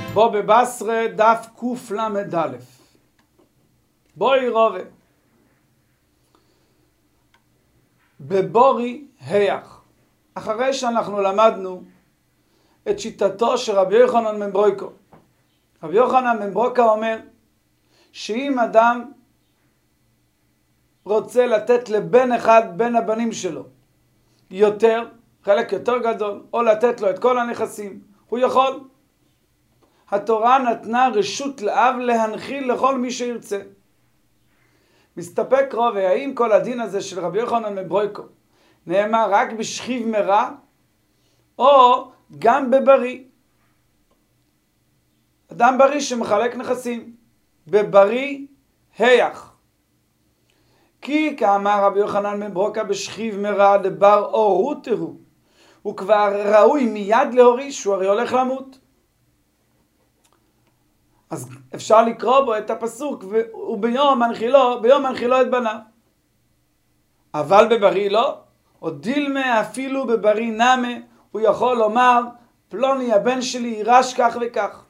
בו בבשרה דף קל"א. בואי רובה. בבורי היח. אחרי שאנחנו למדנו את שיטתו של רבי יוחנן בן ברוקה. רבי יוחנן בן ברוקה אומר שאם אדם רוצה לתת לבן אחד בין הבנים שלו יותר, חלק יותר גדול, או לתת לו את כל הנכסים, הוא יכול. התורה נתנה רשות לאב להנחיל לכל מי שירצה. מסתפק רובה, האם כל הדין הזה של רבי יוחנן בן ברוקה נאמר רק בשכיב מרע, או גם בבריא? אדם בריא שמחלק נכסים, בבריא היח. כי כאמר רבי יוחנן בן ברוקה בשכיב מרע דבר אורות הוא כבר ראוי מיד להוריש, הוא הרי הולך למות. אז אפשר לקרוא בו את הפסוק, וביום מנחילו את בניו. אבל בבריא לא, או דילמה אפילו בבריא נמה, הוא יכול לומר, פלוני הבן שלי יירש כך וכך.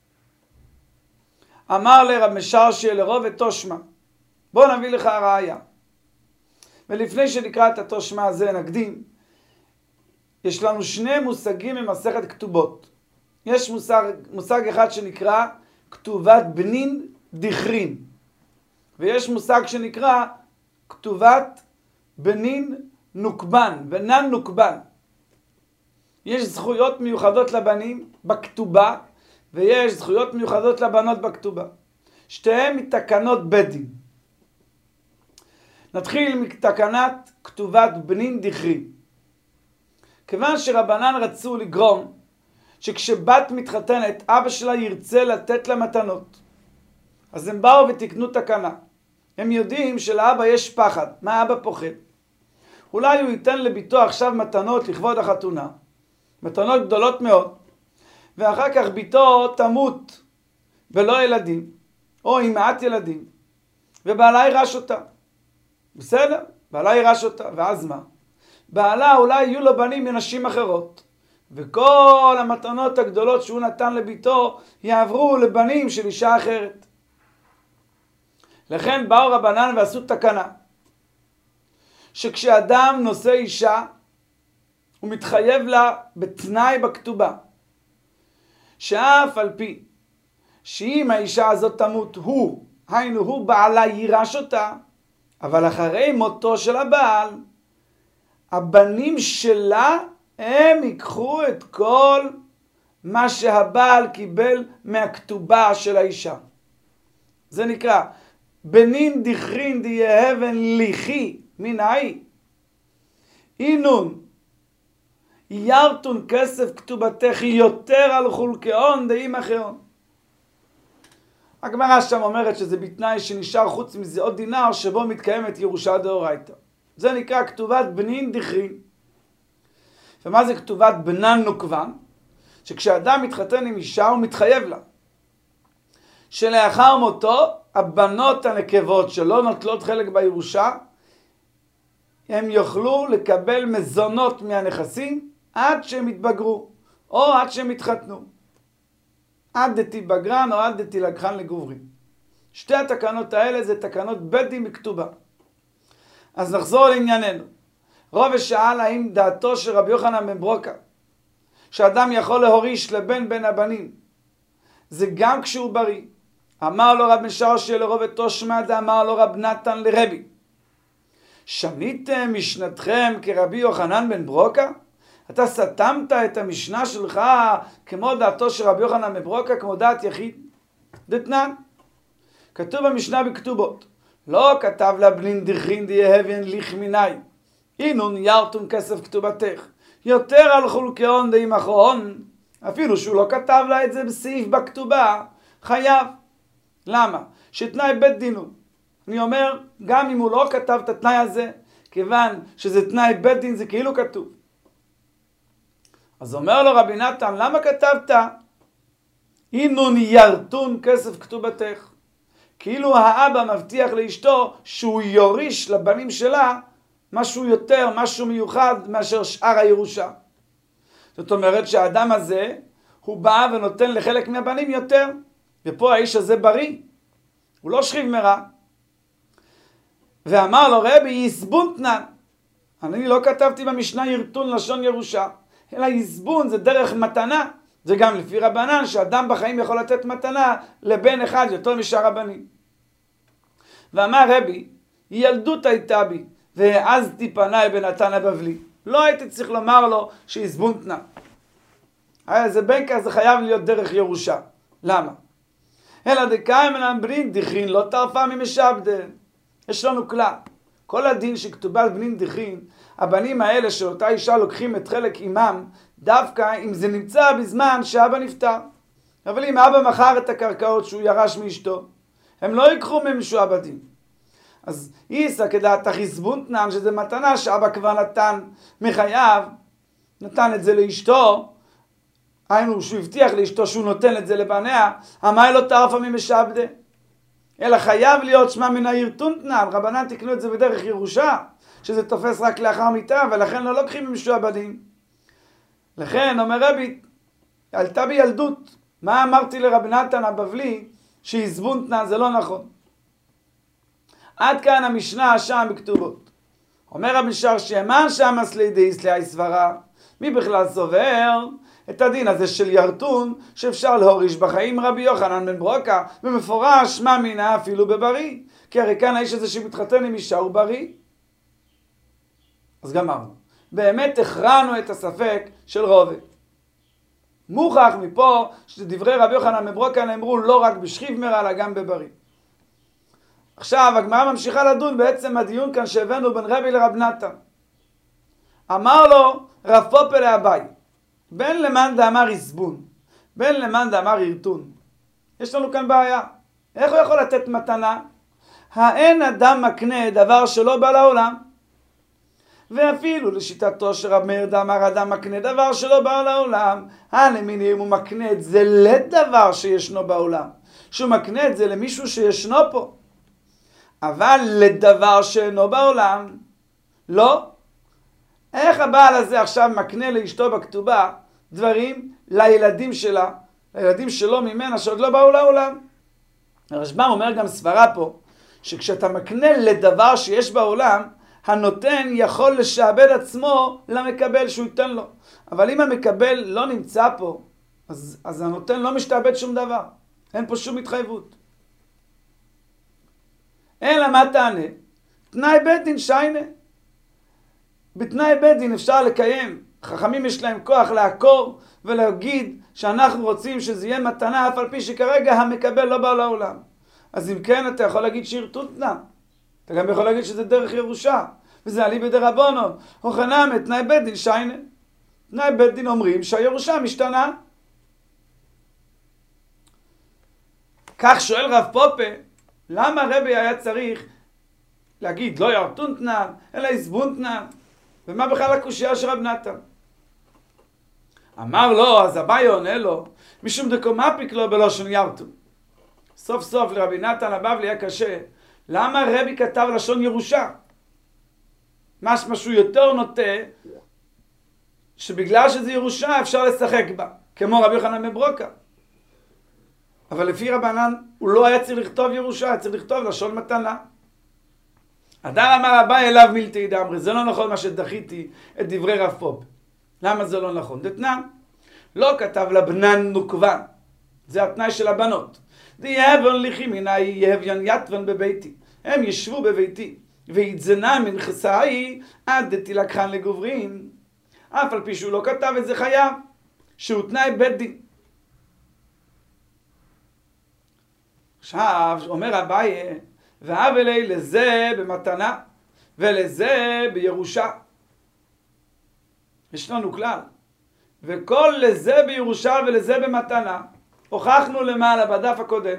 אמר לרב משרשיה לרוב את תושמה, בוא נביא לך ראיה. ולפני שנקרא את התושמה הזה נקדים, יש לנו שני מושגים ממסכת כתובות. יש מושג אחד שנקרא כתובת בנין דכרין, ויש מושג שנקרא כתובת בנין נוקבן, בנן נוקבן. יש זכויות מיוחדות לבנים בכתובה, ויש זכויות מיוחדות לבנות בכתובה. שתיהן מתקנות בית דין. נתחיל מתקנת כתובת בנין דכרין. כיוון שרבנן רצו לגרום שכשבת מתחתנת אבא שלה ירצה לתת לה מתנות, אז הם באו ותקנו תקנה. הם יודעים שלאבא יש פחד. מה אבא פוחד? אולי הוא ייתן לביתו עכשיו מתנות לכבוד החתונה, מתנות גדולות מאוד, ואחר כך ביתו תמות ולא ילדים, או עם מעט ילדים, ובעלה ירש אותה. בסדר? בעלה ירש אותה, ואז מה? בעלה אולי יהיו לו בנים מנשים אחרות, וכל המתנות הגדולות שהוא נתן לביתו יעברו לבנים של אישה אחרת. לכן באו רבנן ועשו תקנה, שכשאדם נושא אישה, הוא מתחייב לה בתנאי בכתובה, שאף על פי שאם האישה הזאת תמות היינו הוא בעלה יירש אותה, אבל אחרי מותו של הבעל, הבנים שלה הם ייקחו את כל מה שהבעל קיבל מהכתובה של האישה. זה נקרא בנין דכרין דיהבן ליחי מנאי אינון ירתון כסף כתובתך יותר על חולקאון דאים אחרון. הגמרא שם אומרת שזה בתנאי שנשאר חוץ מזה עוד דינר שבו מתקיימת ירושה דאורייתא. זה נקרא כתובת בנין דכרין. ומה זה כתובת בנן נוקבן? שכשאדם מתחתן עם אישה הוא מתחייב לה שלאחר מותו הבנות הנקבות שלא נוטלות חלק בירושה הם יוכלו לקבל מזונות מהנכסים עד שהם יתבגרו או עד שהם יתחתנו, עד דתיבגרן או עד דתילקחן לגוברין. שתי התקנות האלה זה תקנות בית דין בכתובה. אז נחזור לענייננו. רובה שאל האם דעתו של רבי יוחנן בן ברוקה שאדם יכול להוריש לבן בין הבנים זה גם כשהוא בריא. אמר לו רב משרשיה לרובה תושמה דאמר לו רב נתן לרבי, שניתם משנתכם כרבי יוחנן בן ברוקה? אתה סתמת את המשנה שלך כמו דעתו של רבי יוחנן בן ברוקה, כמו דעת יחיד? דתנן, כתוב במשנה בכתובות, לא כתב לה בנין דכרין דיהבן ליח מנאי אינון ירתון כסף כתובתך יותר על חולקאון דאים אחרון. אפילו שהוא לא כתב לה את זה בסעיף בכתובה, חייב. למה? שתנאי בית דינו. אני אומר, גם אם הוא לא כתב את התנאי הזה, כיוון שזה תנאי בית דין, זה כאילו כתוב. אז אומר לו רבי נתן, למה כתבת אינון ירתון כסף כתובתך? כאילו האבא מבטיח לאשתו שהוא יוריש לבנים שלה משהו יותר, משהו מיוחד מאשר שאר הירושה. זאת אומרת שהאדם הזה הוא בא ונותן לחלק מהבנים יותר. ופה האיש הזה בריא, הוא לא שכיב מרע. ואמר לו רבי יסבונתנן, אני לא כתבתי במשנה ירטון לשון ירושה, אלא יסבון זה דרך מתנה. זה גם לפי רבנן שאדם בחיים יכול לתת מתנה לבן אחד יותר משאר הבנים. ואמר רבי, ילדות הייתה בי והעזתי פניי בנתן הבבלי. לא הייתי צריך לומר לו שיסבונתנן. זה בן כזה חייב להיות דרך ירושה. למה? אלא דקאי מנברין דכרין לא טרפה ממשעבדן. יש לנו כלל. כל הדין שכתובת בנין דכרין, הבנים האלה שאותה אישה לוקחים את חלק אימם, דווקא אם זה נמצא בזמן שאבא נפטר. אבל אם אבא מכר את הקרקעות שהוא ירש מאשתו, הם לא ייקחו מהם משועבדים. אז איסא כדעת החסבונתנן, שזה מתנה שאבא כבר נתן מחייו, נתן את זה לאשתו, היינו שהוא הבטיח לאשתו שהוא נותן את זה לבניה, אמר לא טרפה ממשעבדה. אלא חייב להיות שמע מן הירטונתנן, רבנן תקנו את זה בדרך ירושה, שזה תופס רק לאחר מיתה, ולכן לא לוקחים משועבדים. לכן אומר רבי, עלתה בילדות, מה אמרתי לרב נתן הבבלי, שיסבונתנן זה לא נכון. עד כאן המשנה שם בכתובות. אומר רבי שר שמן שם אסלידי אסלי סברה, מי בכלל סובר את הדין הזה של ירטון שאפשר להוריש בחיים? רבי יוחנן בן ברוקה במפורש מה מינה אפילו בבריא, כי הרי כאן האיש הזה שמתחתן עם אישה הוא בריא. אז גמרנו, באמת הכרענו את הספק של רובה. מוכח מפה שדברי רבי יוחנן בן ברוקה נאמרו לא רק בשכיב מרע אלא גם בבריא. עכשיו הגמרא ממשיכה לדון בעצם הדיון כאן שהבאנו בין רבי לרב נתן. אמר לו רב פופא לאביי, בין למאן דאמר יסבון, בין למאן דאמר ירטון. יש לנו כאן בעיה. איך הוא יכול לתת מתנה? האין אדם מקנה דבר שלא בא לעולם. ואפילו לשיטתו של רב מאיר דאמר אדם מקנה דבר שלא בא לעולם, הלמיני אם הוא מקנה את זה לדבר שישנו בעולם, שהוא מקנה את זה למישהו שישנו פה, אבל לדבר שאינו בעולם לא. איך הבעל הזה עכשיו מקנה לאשתו בכתובה דברים לילדים שלה, לילדים שלו ממנה שעוד לא באו לעולם? הרשב"ם אומר גם סברה פה, שכשאתה מקנה לדבר שיש בעולם, הנותן יכול לשעבד עצמו למקבל שהוא ייתן לו. אבל אם המקבל לא נמצא פה, אז הנותן לא משתעבד שום דבר. אין פה שום התחייבות. אלא מה תענה? תנאי בית דין שיינה. בתנאי בית דין אפשר לקיים. חכמים יש להם כוח לעקור ולהגיד שאנחנו רוצים שזה יהיה מתנה, אף על פי שכרגע המקבל לא בא לעולם. אז אם כן, אתה יכול להגיד שירטונתנן. אתה גם יכול להגיד שזה דרך ירושה. וזה עלי בדרבנן. הוכנם תנאי בית דין שיינה. תנאי בית דין אומרים שהירושה משתנה. כך שואל רב פופא, למה רבי היה צריך להגיד לא ירטונתנן, אלא יסבונתנן? ומה בכלל הקושיה של רב נתן? אמר לו, אז אביי עונה לו, משום דקומפיק לו בלושן ירטון. סוף סוף לרבי נתן הבבלי היה קשה. למה רבי כתב לשון ירושה? משהו יותר נוטה, שבגלל שזה ירושה אפשר לשחק בה, כמו רבי יוחנן בן ברוקה. אבל לפי רבנן הוא לא היה צריך לכתוב ירושה, היה צריך לכתוב לשון מתנה. הדר אמר אביי אליו מילתא דאמרי, זה לא נכון מה שדחיתי את דברי רב פופ. למה זה לא נכון? דתנן, לא כתב לבנן נוקבן, זה התנאי של הבנות. דיהבון ליחי מיני יהביון יתבון בביתי, הם ישבו בביתי, ויתזנה מנכסאי עד דתילקחן לגוברין. אף על פי שהוא לא כתב את זה חייב, שהוא תנאי בית דין. עכשיו אומר אביי, והבלי לזה במתנה ולזה בירושה. יש לנו כלל, וכל לזה בירושה ולזה במתנה, הוכחנו למעלה בדף הקודם,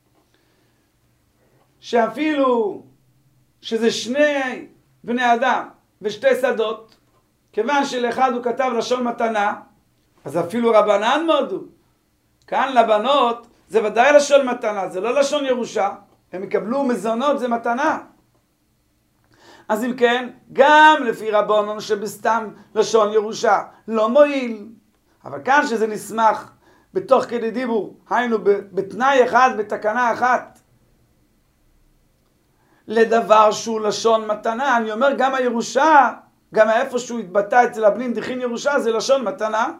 שאפילו שזה שני בני אדם ושתי שדות, כיוון שלאחד הוא כתב לשון מתנה, אז אפילו רבנן מודו. כאן לבנות זה ודאי לשון מתנה, זה לא לשון ירושה, הם יקבלו מזונות, זה מתנה. אז אם כן, גם לפי רבנן שבסתם לשון ירושה לא מועיל, אבל כאן שזה נסמך בתוך כדי דיבור, היינו בתנאי אחד, בתקנה אחת, לדבר שהוא לשון מתנה. אני אומר גם הירושה, גם איפה שהוא התבטא אצל הבנין דכרין ירושה, זה לשון מתנה.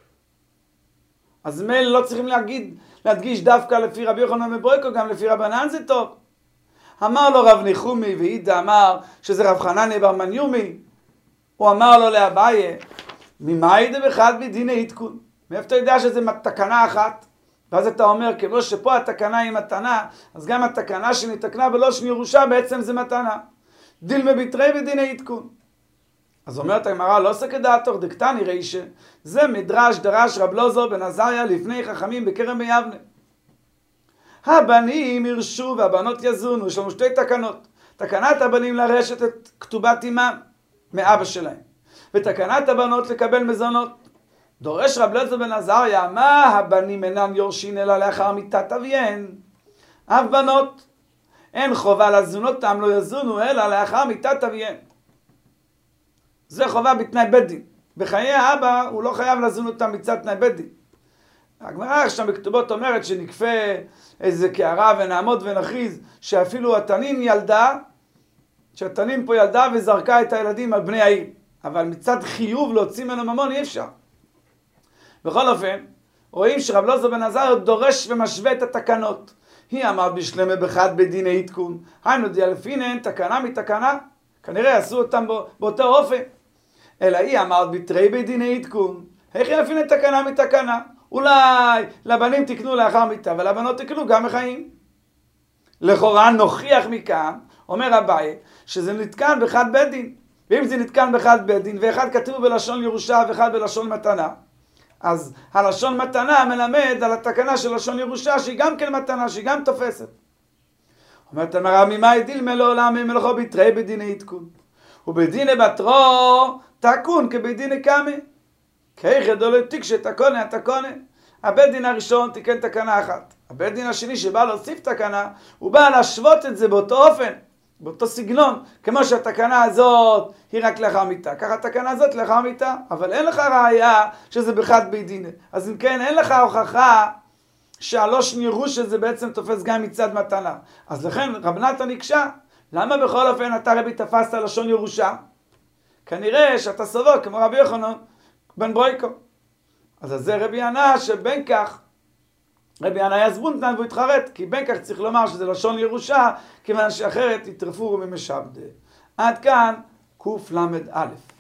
אז מילא לא צריכים להדגיש דווקא לפי רבי יוחנן מברויקו, גם לפי רבנן זה טוב. אמר לו רב נחומי, ואידא אמר שזה רב חנניה בר מניומי, הוא אמר לו לאביי, ממאי דבחד בדיני עדכון? מאיפה אתה יודע שזה תקנה אחת? ואז אתה אומר, כמו שפה התקנה היא מתנה, אז גם התקנה שנתקנה בלושן ירושה בעצם זה מתנה. דילמה ביטרי בדיני עדכון. אז אומרת הגמרא, לא סקדתוך דקתני רישא, זה מדרש דרש רב לוזור בן עזריה לפני חכמים בכרם ביבנה. הבנים ירשו והבנות יזונו. יש לנו שתי תקנות. תקנת הבנים לרשת את כתובת אימם מאבא שלהם, ותקנת הבנות לקבל מזונות. דורש רב לוזור בן עזריה, מה הבנים אינם יורשין אלא לאחר מיתת אביהן? אף בנות אין חובה לזון אותם, לא יזונו אלא לאחר מיתת אביהן. זה חובה בתנאי בית דין. בחיי האבא הוא לא חייב לזון אותם מצד תנאי בית דין. הגמרא שם בכתובות אומרת שנקפה איזה קערה ונעמוד ונכריז שאפילו התנין ילדה, שהתנין פה ילדה וזרקה את הילדים על בני העיר. אבל מצד חיוב להוציא ממנו ממון אי אפשר. בכל אופן, רואים שרב לוזור בן עזריה דורש ומשווה את התקנות. היא אמרת בשלמה בחד בדיני עדכון. היינו דיאלפינן, תקנה מתקנה. כנראה עשו אותם באותו אופן. אלא היא אמרת בתרי בדיני עדכון. איך ילפינן תקנה מתקנה? אולי לבנים תקנו לאחר מיתה, ולבנות תקנו גם מחיים. לכאורה נוכיח מכאן, אומר אביי, שזה נתקן בחד בית דין. ואם זה נתקן בחד בית דין, ואחד כתוב בלשון ירושה ואחד בלשון מתנה, אז הלשון מתנה מלמד על התקנה של לשון ירושה, שהיא גם כן מתנה, שהיא גם תופסת. אומרת המראה, ממאי דילמה לעולם ממלכו בתרי בדיני עדכון. ובדיני בתרו תקון כבדיני קמא. כיחד או לתיק שתקונה התקונה. הבית דין הראשון תיקן תקנה אחת. הבית דין השני שבא להוסיף תקנה, הוא בא להשוות את זה באותו אופן, באותו סגנון, כמו שהתקנה הזאת היא רק לאחר מיתה. ככה התקנה הזאת לאחר מיתה, אבל אין לך ראיה שזה בחד בית דין. אז אם כן, אין לך הוכחה שהלושן ירושה זה בעצם תופס גם מצד מתנה. אז לכן רב נתן הקשה, למה בכל אופן אתה רבי תפסת לשון ירושה? כנראה שאתה סבור כמו רבי יוחנן בן ברויקו. אז זה רבי ענה שבין כך, רבי ענה יזבונתן והוא התחרט, כי בין כך צריך לומר שזה לשון ירושה, כיוון שאחרת יטרפו ממשעבד. עד כאן קל"א.